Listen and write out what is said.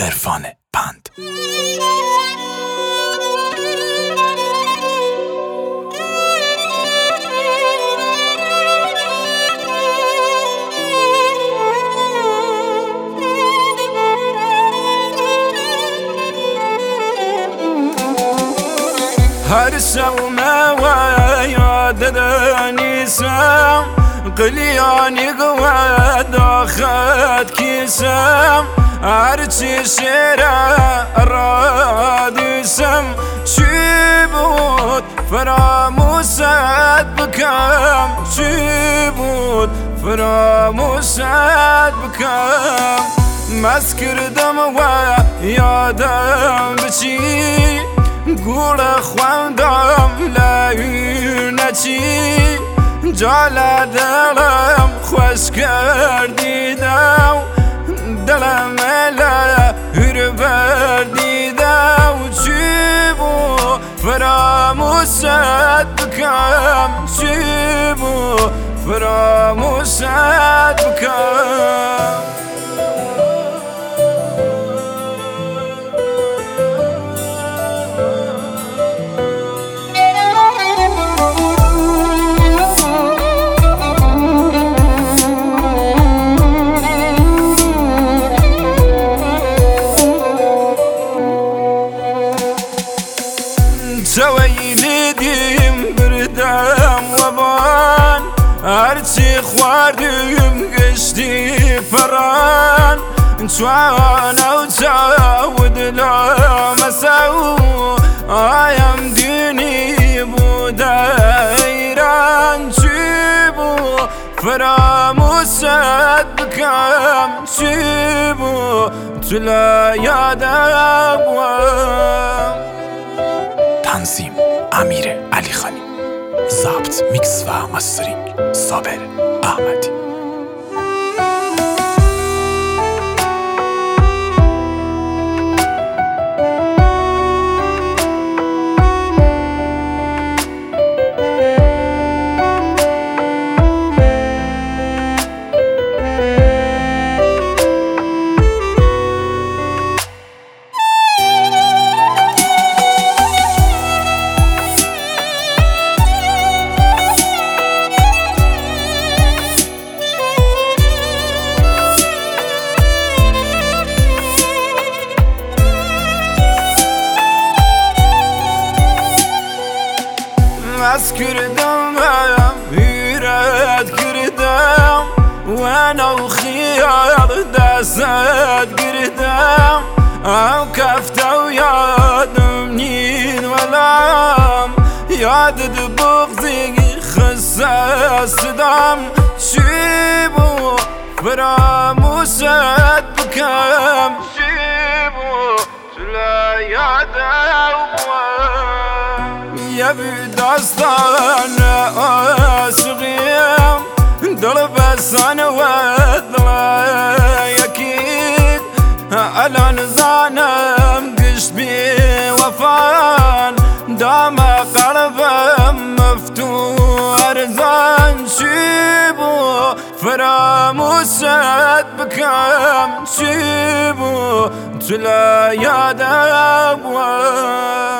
عرفان پند. هر سوما وياد دنيسام قلياني قواد اخذ كيسام ارتي شيرا رادسم شبود فراموسات بكام شبود فراموسات بكام مسكر دم ويادم بشي گوڑ خواندم لعونتی جالا دلم خوش کردیدم دلم لهر بردیدم چی بو فراموست بکم چی بو فراموست بکم سويلي ديم بردام وبان هرچی خواردیم گشتی فران توانا و تعود لامسو آیم دینی بود ایران چی بو فراموست بکم چی بو تلا یادم تنظیم امیر علی خانی، ضبط میکس و ماسترینگ صابر احمدی. از کردم هیرت کردم و نو خیال دستت گردم او کفته و یادم نین ولم یادت بغضی خسته صدام چی بو فراموست بکم چی بو تلا یادم يبي داستان عاشقیم دل بسان وضلا يكيد الان زانم قشت بي وفان دام قلبم مفتوح ارزان شيبو فراموست بكم شيبو تلا يادم